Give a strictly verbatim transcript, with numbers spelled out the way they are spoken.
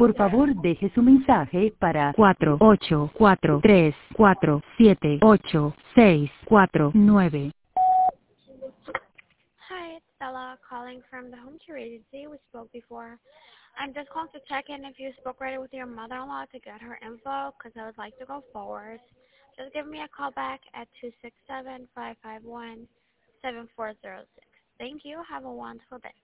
Por favor, deje su mensaje para cuatro ocho cuatro tres cuatro siete ocho seis cuatro nueve. Hi, it's Stella calling from the home care agency. We spoke before. I'm just calling to check in if you spoke already with your mother-in-law to get her info because I would like to go forward. Just give me a call back at two six seven, five five one, seven four zero six. Thank you. Have a wonderful day.